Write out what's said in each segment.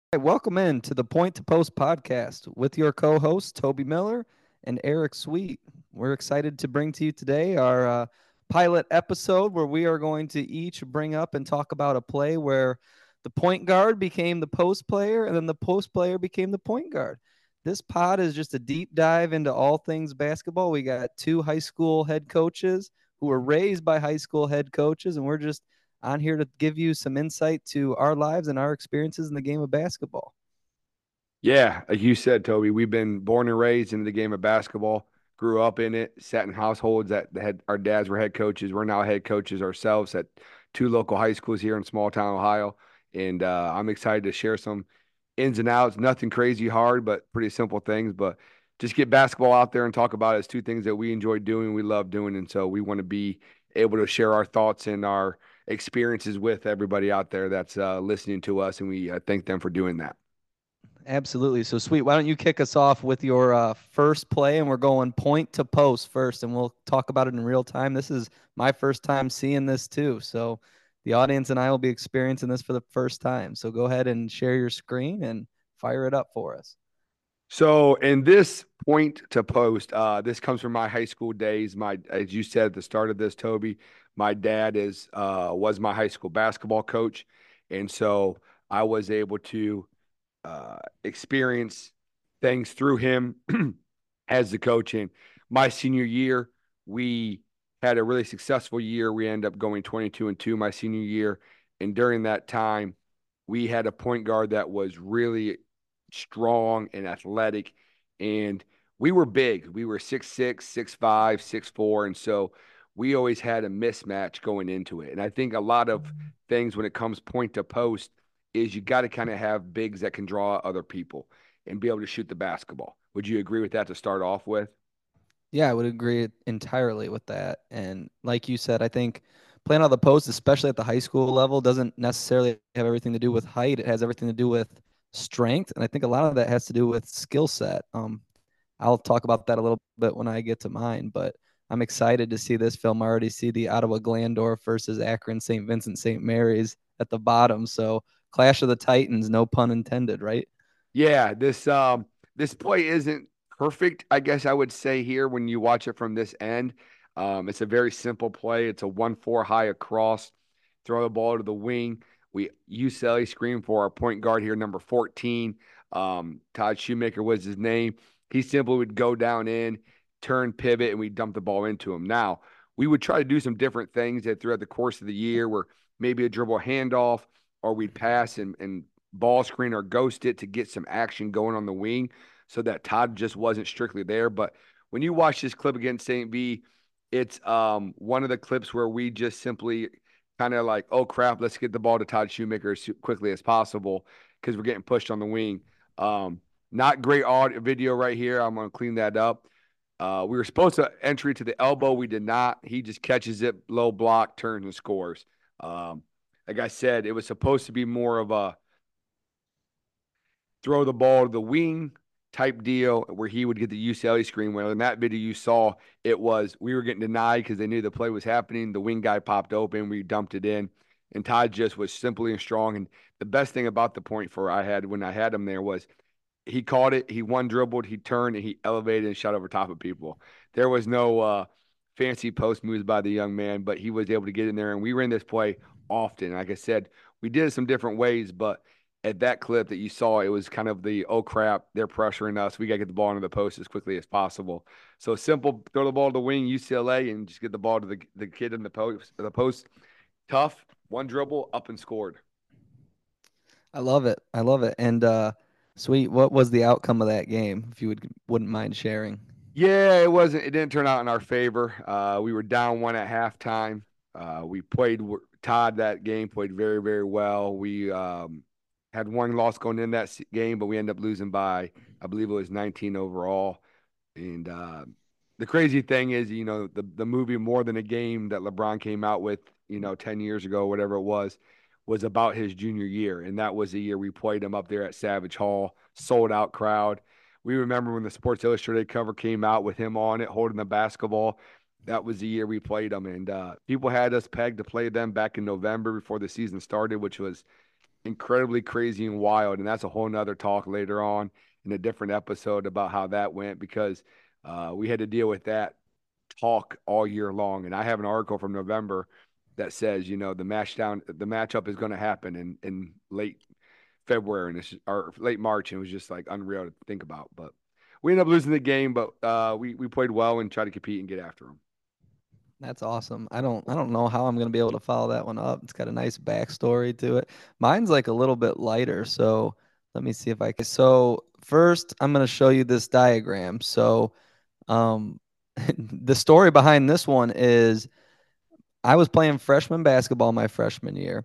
Welcome in to the Point to Post podcast with your co-hosts Toby Miller and Eric Sweet. We're excited to bring to you today our pilot episode where we are going to each bring up and talk about a play where the point guard became the post player and then the post player became the point guard. This pod is just a deep dive into all things basketball. We got two high school head coaches who were raised by high school head coaches, and we're just on here to give you some insight to our lives and our experiences in the game of basketball. Yeah, like you said, Toby, we've been born and raised in the game of basketball, grew up in it, sat in households that had our dads were head coaches. We're now head coaches ourselves at two local high schools here in small town Ohio. And I'm excited to share some ins and outs, nothing crazy hard, but pretty simple things. But just get basketball out there and talk about it. It's two things that we enjoy doing, we love doing. And so we want to be able to share our thoughts and our experiences with everybody out there that's listening to us. And we thank them for doing that. Absolutely. So, Sweet, why don't you kick us off with your first play? And we're going point to post first, and we'll talk about it in real time. This is my first time seeing this too. So, the audience and I will be experiencing this for the first time. So, go ahead and share your screen and fire it up for us. So in this point to post, this comes from my high school days. As you said at the start of this, Toby, my dad is was my high school basketball coach, and so I was able to experience things through him as the coach. And my senior year, we had a really successful year. We ended up going 22-2 my senior year, and during that time, we had a point guard that was really strong and athletic. And we were big. We were 6'6, 6'5, 6'4. And so we always had a mismatch going into it. And I think a lot of things when it comes point to post is you got to kind of have bigs that can draw other people and be able to shoot the basketball. Would you agree with that to start off with? Yeah, I would agree entirely with that. And like you said, I think playing on the post, especially at the high school level, doesn't necessarily have everything to do with height. It has everything to do with strength. And I think a lot of that has to do with skill set. I'll talk about that a little bit when I get to mine, but I'm excited to see this film. I already see the Ottawa Glandorf versus Akron St. Vincent St. Mary's at the bottom. So Clash of the Titans, no pun intended, right? Yeah, this play isn't perfect, I guess I would say here when you watch it from this end. It's a very simple play. It's a 1-4 high across, throw the ball to the wing. We UCLA screen for our point guard here, number 14. Todd Shoemaker was his name. He simply would go down in, turn, pivot, and we dump the ball into him. Now, we would try to do some different things that throughout the course of the year where maybe a dribble handoff or we'd pass and ball screen or ghost it to get some action going on the wing so that Todd just wasn't strictly there. But when you watch this clip against St. V, it's one of the clips where we just simply kind of like, oh crap, let's get the ball to Todd Shoemaker as quickly as possible because we're getting pushed on the wing. Not great audio video right here. I'm going to clean that up. We were supposed to entry to the elbow. We did not. He just catches it, low block, turns and scores. Like I said, it was supposed to be more of a throw the ball to the wing type deal where he would get the UCLA screen. Well, in that video you saw, it was we were getting denied because they knew the play was happening. The wing guy popped open, we dumped it in, and Todd just was simply and strong. And the best thing about the point for I had when I had him there was he caught it, he one dribbled, he turned, and he elevated and shot over top of people. There was no fancy post moves by the young man, but he was able to get in there, and we ran this play often. Like I said, we did it some different ways, but at that clip that you saw, it was kind of the oh crap, they're pressuring us. We got to get the ball into the post as quickly as possible. So simple, throw the ball to the wing, UCLA, and just get the ball to the kid in the post. The post, tough, one dribble, up and scored. I love it. I love it. And Sweet, what was the outcome of that game, if you wouldn't mind sharing? Yeah, it wasn't. It didn't turn out in our favor. We were down one at halftime. We played Todd that game. Played very, very well. We had one loss going in that game, but we ended up losing by, I believe it was 19 overall. And the crazy thing is, the movie More Than a Game that LeBron came out with, 10 years ago, whatever it was about his junior year. And that was the year we played him up there at Savage Hall, sold out crowd. We remember when the Sports Illustrated cover came out with him on it, holding the basketball. That was the year we played them. And people had us pegged to play them back in November before the season started, which was incredibly crazy and wild. And that's a whole nother talk later on in a different episode about how that went, because we had to deal with that talk all year long. And I have an article from November that says, the matchup is going to happen in late February or late March. And it was just like unreal to think about. But we ended up losing the game, but we played well and tried to compete and get after them. That's awesome. I don't know how I'm gonna be able to follow that one up. It's got a nice backstory to it. Mine's like a little bit lighter, so let me see if I can. So first, I'm gonna show you this diagram. So, um, the story behind this one is I was playing freshman basketball my freshman year,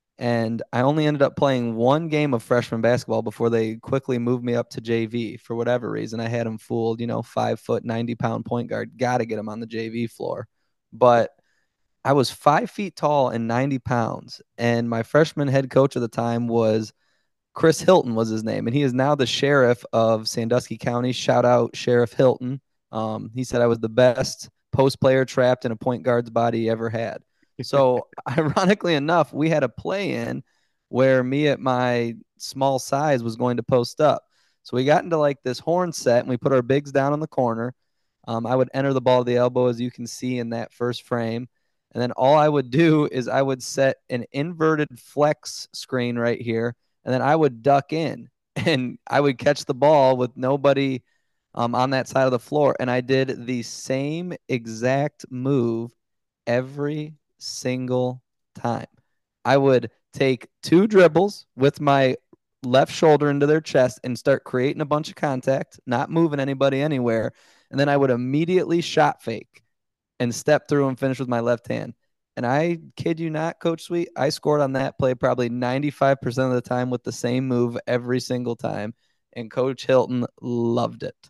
and I only ended up playing one game of freshman basketball before they quickly moved me up to JV for whatever reason. I had them fooled, 5 foot, 90-pound point guard. Got to get him on the JV floor. But I was 5 feet tall and 90 pounds. And my freshman head coach at the time was Chris Hilton was his name. And he is now the sheriff of Sandusky County. Shout out Sheriff Hilton. He said I was the best post player trapped in a point guard's body he ever had. So ironically enough, we had a play in where me at my small size was going to post up. So we got into like this horn set and we put our bigs down in the corner. I would enter the ball to the elbow, as you can see in that first frame. And then all I would do is I would set an inverted flex screen right here. And then I would duck in and I would catch the ball with nobody on that side of the floor. And I did the same exact move every single time. I would take two dribbles with my left shoulder into their chest and start creating a bunch of contact, not moving anybody anywhere. And then I would immediately shot fake and step through and finish with my left hand. And I kid you not, Coach Sweet, I scored on that play probably 95% of the time with the same move every single time. And Coach Hilton loved it.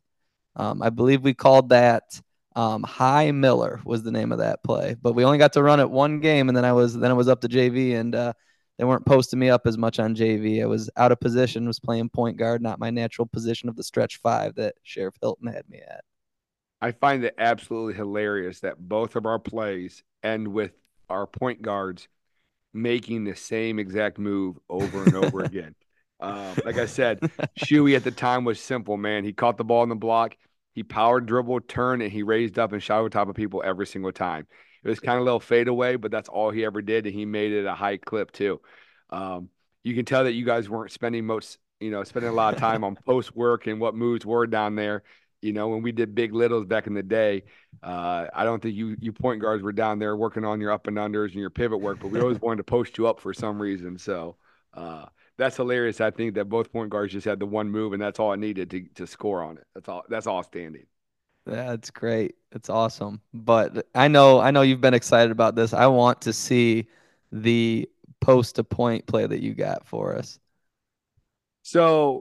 I believe we called that High Miller was the name of that play. But we only got to run it one game, and then it was up to JV, and they weren't posting me up as much on JV. I was out of position, was playing point guard, not my natural position of the stretch five that Sheriff Hilton had me at. I find it absolutely hilarious that both of our plays end with our point guards making the same exact move over and over again. Like I said, Shuey at the time was simple, man. He caught the ball in the block, he powered dribble, turned, and he raised up and shot over top of people every single time. It was kind of a little fadeaway, but that's all he ever did, and he made it a high clip too. You can tell that you guys weren't spending a lot of time on post work and what moves were down there. When we did big littles back in the day, I don't think you point guards were down there working on your up and unders and your pivot work, but we always wanted to post you up for some reason. So that's hilarious. I think that both point guards just had the one move, and that's all it needed to score on it. That's all standing. That's great. It's awesome. But I know you've been excited about this. I want to see the post to point play that you got for us. So,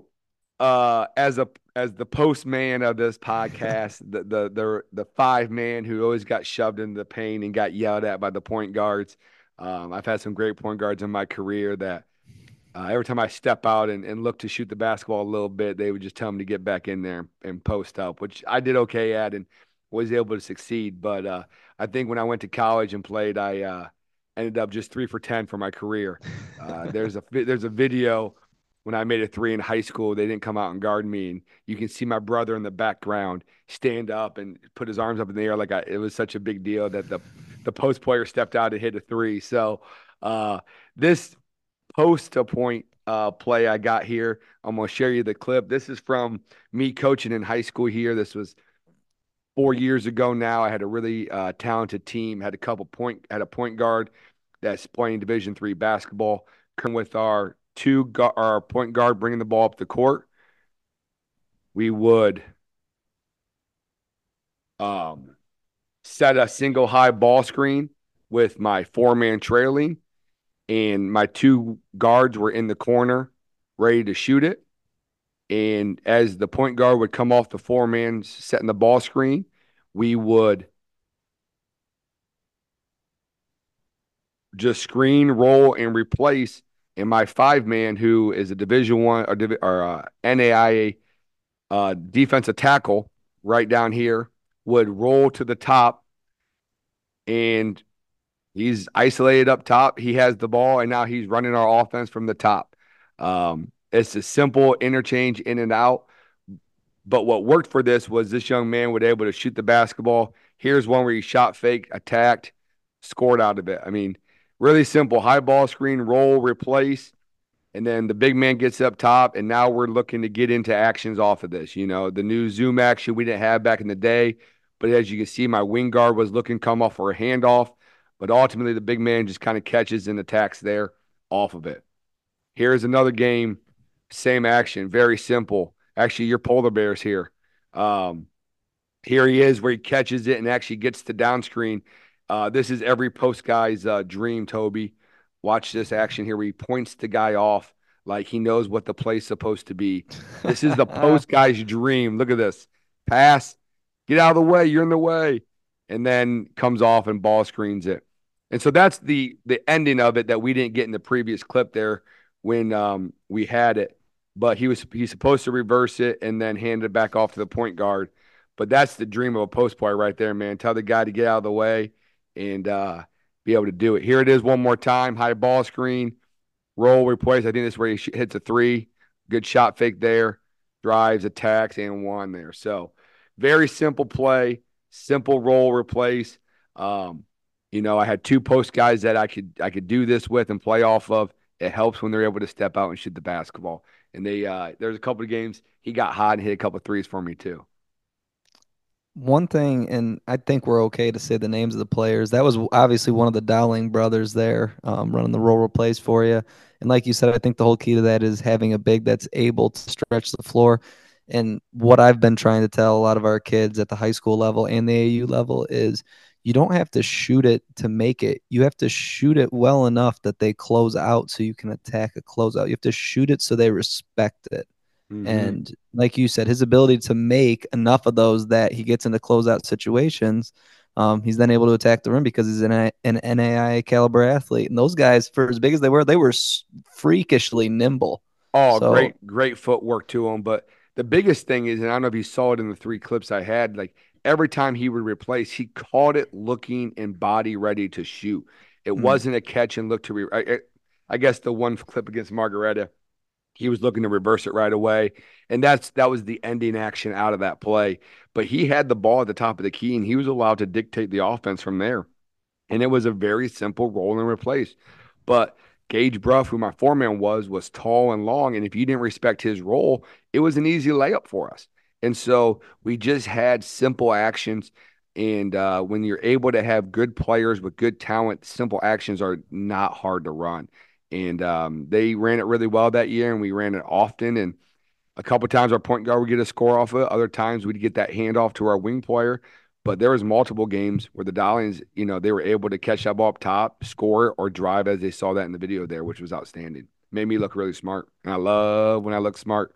as the postman of this podcast, the five man who always got shoved into the paint and got yelled at by the point guards. I've had some great point guards in my career that every time I step out and look to shoot the basketball a little bit, they would just tell me to get back in there and post up, which I did okay at and was able to succeed. But I think when I went to college and played, I ended up just 3 for 10 for my career. There's a video when I made a three in high school. They didn't come out and guard me, and you can see my brother in the background stand up and put his arms up in the air it was such a big deal that the post player stepped out and hit a three. So this post to point play I got here, I'm going to share you the clip. This is from me coaching in high school here. This was 4 years ago now. I had a really talented team, had a point guard that's playing Division III basketball. Come with our our point guard bringing the ball up the court. We would set a single high ball screen with my four-man trailing, and my two guards were in the corner ready to shoot it. And as the point guard would come off the four-man setting the ball screen, we would just screen, roll, and replace. And my five-man, who is a Division I or NAIA defensive tackle right down here, would roll to the top, and he's isolated up top. He has the ball, and now he's running our offense from the top. It's a simple interchange in and out. But what worked for this was this young man was able to shoot the basketball. Here's one where he shot fake, attacked, scored out of it. I mean, really simple high ball screen, roll, replace. And then the big man gets up top, and now we're looking to get into actions off of this. The new zoom action we didn't have back in the day. But as you can see, my wing guard was looking come off for a handoff. But ultimately, the big man just kind of catches and attacks there off of it. Here's another game, same action, very simple. Actually, your polar bear's here. Um, Here he is where he catches it and actually gets the down screen. This is every post guy's dream, Toby. Watch this action here where he points the guy off like he knows what the play's supposed to be. This is the post guy's dream. Look at this. Pass, get out of the way. You're in the way. And then comes off and ball screens it. And so that's the ending of it that we didn't get in the previous clip there when we had it. But he's supposed to reverse it and then hand it back off to the point guard. But that's the dream of a post player right there, man. Tell the guy to get out of the way and be able to do it. Here it is one more time. High ball screen, roll, replace. I think this is where he hits a three. Good shot fake there. Drives, attacks, and one there. So very simple play, simple roll, replace. I had two post guys that I could do this with and play off of. It helps when they're able to step out and shoot the basketball. And there's a couple of games he got hot and hit a couple of threes for me too. One thing, and I think we're okay to say the names of the players. That was obviously one of the Dowling brothers there, running the roll replace for you. And like you said, I think the whole key to that is having a big that's able to stretch the floor. And what I've been trying to tell a lot of our kids at the high school level and the AU level is you don't have to shoot it to make it. You have to shoot it well enough that they close out so you can attack a closeout. You have to shoot it so they respect it. And like you said, his ability to make enough of those that he gets into closeout situations, he's then able to attack the rim because he's an NAIA caliber athlete. And those guys, for as big as they were freakishly nimble. Oh, So great footwork to him. But the biggest thing is, and I don't know if you saw it in the three clips I had, like every time he would replace, he caught it looking and body ready to shoot. It wasn't a catch and look to I guess the one clip against Margaretta, he was looking to reverse it right away. And that was the ending action out of that play. But he had the ball at the top of the key and he was allowed to dictate the offense from there. And it was a very simple roll and replace. But Gage Bruff, who my foreman was tall and long. And if you didn't respect his role, it was an easy layup for us. And so we just had simple actions. And when you're able to have good players with good talent, simple actions are not hard to run. And they ran it really well that year, and we ran it often. And a couple of times our point guard would get a score off of it. Other times we'd get that handoff to our wing player. But there was multiple games where the Dowlings, they were able to catch that ball up top, score, or drive as they saw that in the video there, which was outstanding. Made me look really smart. And I love when I look smart.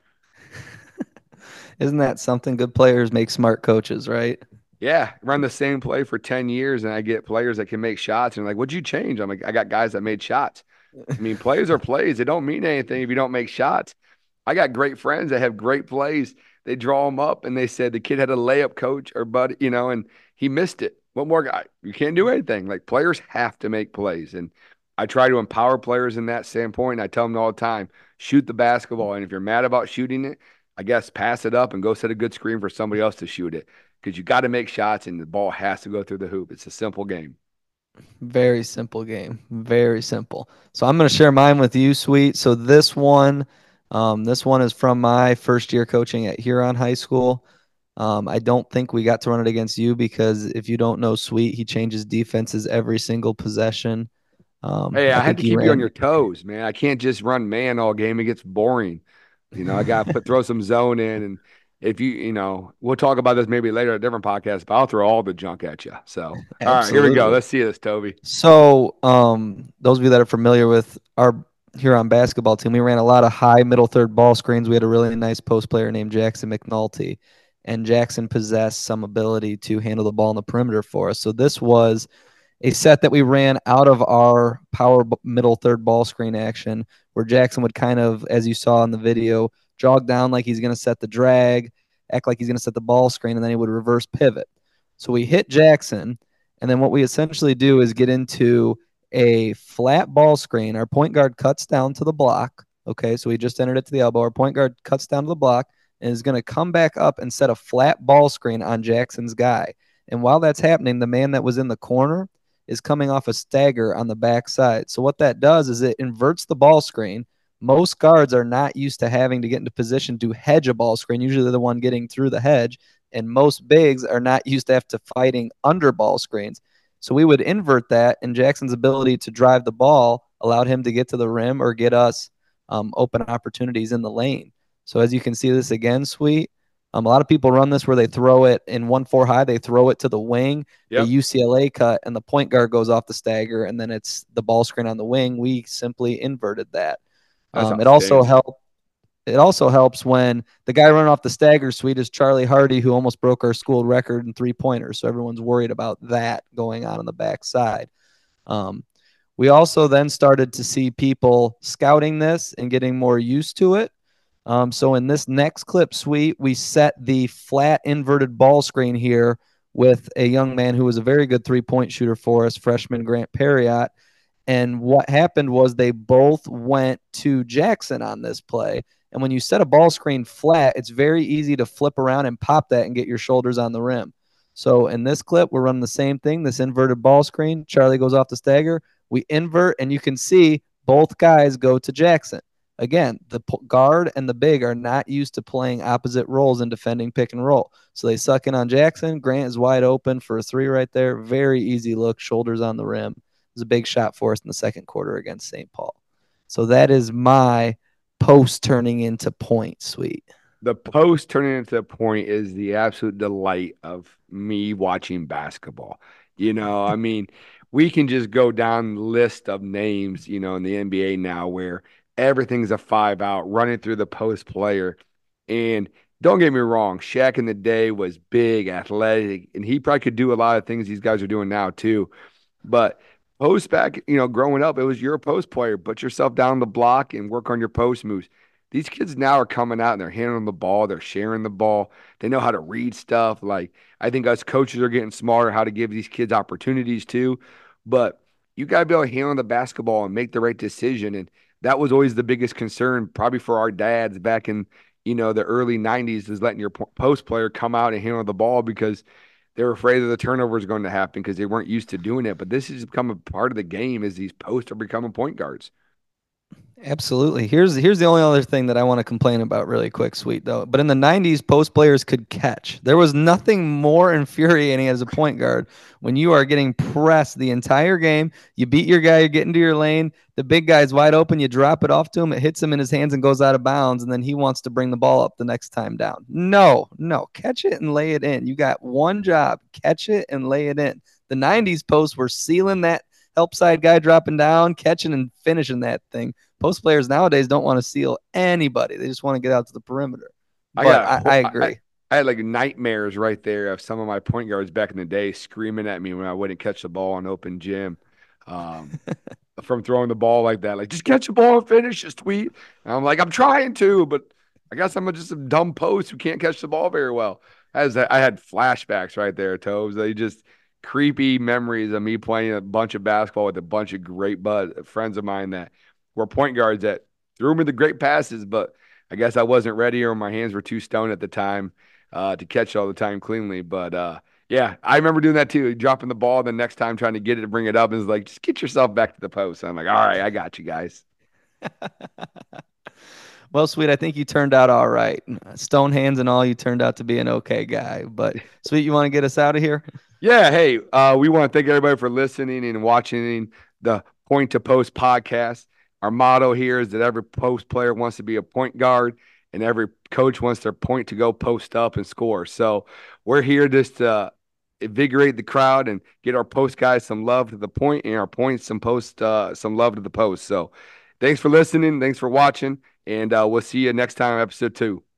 isn't that something? Good players make smart coaches, right? Yeah, run the same play for 10 years and I get players that can make shots. And like, what'd you change? I'm like, I got guys that made shots. I mean, plays are plays. They don't mean anything if you don't make shots. I got great friends that have great plays. They draw them up and they said the kid had a layup coach or buddy, and he missed it. What more guy? You can't do anything. Like players have to make plays. And I try to empower players in that standpoint. And I tell them all the time, shoot the basketball. And if you're mad about shooting it, I guess pass it up and go set a good screen for somebody else to shoot it. Because you got to make shots and the ball has to go through the hoop. It's a simple game. Very simple game. Very simple. So I'm going to share mine with you, Sweet. So this one is from my first year coaching at Huron High School. I don't think we got to run it against you because if you don't know Sweet, he changes defenses every single possession. Hey, I I had think to he keep you on ran. your toes, man. I can't just run man all game. It gets boring. I got to throw some zone in. And if we'll talk about this maybe later at a different podcast, but I'll throw all the junk at you. So, all right, here we go. Absolutely. Let's see this, Toby. So, those of you that are familiar with our Huron basketball team, we ran a lot of high middle third ball screens. We had a really nice post player named Jackson McNulty, and Jackson possessed some ability to handle the ball in the perimeter for us. So this was a set that we ran out of our power middle third ball screen action, where Jackson would kind of, as you saw in the video, jog down like he's going to set the drag, act like he's going to set the ball screen, and then he would reverse pivot. So we hit Jackson. And then what we essentially do is get into a flat ball screen. Our point guard cuts down to the block. Okay, so he just entered it to the elbow. Our point guard cuts down to the block and is going to come back up and set a flat ball screen on Jackson's guy. And while that's happening, the man that was in the corner is coming off a stagger on the backside. So what that does is it inverts the ball screen. Most guards are not used to having to get into position to hedge a ball screen. Usually they're the one getting through the hedge. And most bigs are not used to have to fighting under ball screens. So we would invert that, and Jackson's ability to drive the ball allowed him to get to the rim or get us open opportunities in the lane. So as you can see this again, Sweet. A lot of people run this where they throw it in 1-4 high. They throw it to the wing, the Yep, UCLA cut, and the point guard goes off the stagger, and then it's the ball screen on the wing. We simply inverted that. that's It also outstanding. helped. It also helps when the guy running off the stagger Sweet is Charlie Hardy, who almost broke our school record in 3-pointers. So everyone's worried about that going on the backside. Um, we also then started to see people scouting this and getting more used to it. So in this next clip, Sweet, we set the flat inverted ball screen here with a young man who was a very good 3-point shooter for us, freshman Grant Perriott. And what happened was they both went to Jackson on this play. And when you set a ball screen flat, it's very easy to flip around and pop that and get your shoulders on the rim. So in this clip, we're running the same thing, this inverted ball screen. Charlie goes off the stagger. We invert, and you can see both guys go to Jackson. Again, the guard and the big are not used to playing opposite roles in defending pick and roll. So they suck in on Jackson. Grant is wide open for a three right there. Very easy look, shoulders on the rim. It was a big shot for us in the second quarter against St. Paul. So that is my post turning into point, Sweet. The post turning into a point is the absolute delight of me watching basketball. I mean, we can just go down the list of names, in the NBA now where everything's a 5 out running through the post player. And don't get me wrong, Shaq in the day was big, athletic, and he probably could do a lot of things these guys are doing now too. But post back, growing up, it was you're a post player. Put yourself down the block and work on your post moves. These kids now are coming out and they're handling the ball, they're sharing the ball, they know how to read stuff. Like I think us coaches are getting smarter how to give these kids opportunities too. But you got to be able to handle the basketball and make the right decision. And that was always the biggest concern, probably for our dads back in the early '90s, is letting your post player come out and handle the ball because they were afraid that the turnover was going to happen because they weren't used to doing it. But this has become a part of the game as these posts are becoming point guards. Absolutely. Here's the only other thing that I want to complain about really quick, Sweet, though. But in the 90s, post players could catch. There was nothing more infuriating as a point guard when you are getting pressed the entire game. You beat your guy, you get into your lane, the big guy's wide open, you drop it off to him, it hits him in his hands and goes out of bounds, and then he wants to bring the ball up the next time down. No, no, catch it and lay it in. You got one job, catch it and lay it in. The 90s posts were sealing that help side guy dropping down, catching and finishing that thing. Post players nowadays don't want to seal anybody. They just want to get out to the perimeter. I But got I I, agree. I had like nightmares right there of some of my point guards back in the day screaming at me when I wouldn't catch the ball on open gym. Um, from throwing the ball like that, like just catch the ball and finish, just tweet. And I'm like, I'm trying to, but I guess I'm just a dumb post who can't catch the ball very well. I had flashbacks right there, Tobes. They just creepy memories of me playing a bunch of basketball with a bunch of great friends of mine that were point guards that threw me the great passes, but I guess I wasn't ready or my hands were too stoned at the time to catch all the time cleanly. But yeah, I remember doing that too, dropping the ball the next time trying to get it to bring it up. And it's like, just get yourself back to the post. I'm like, all right, I got you guys. Well, Sweet, I think you turned out all right. Stone hands and all, you turned out to be an okay guy. But Sweet, you want to get us out of here? Yeah, hey, we want to thank everybody for listening and watching the Point to Post podcast. Our motto here is that every post player wants to be a point guard, and every coach wants their point to go post up and score. So we're here just to invigorate the crowd and get our post guys some love to the point, and our points some love to the post. So thanks for listening, thanks for watching, and we'll see you next time, episode 2.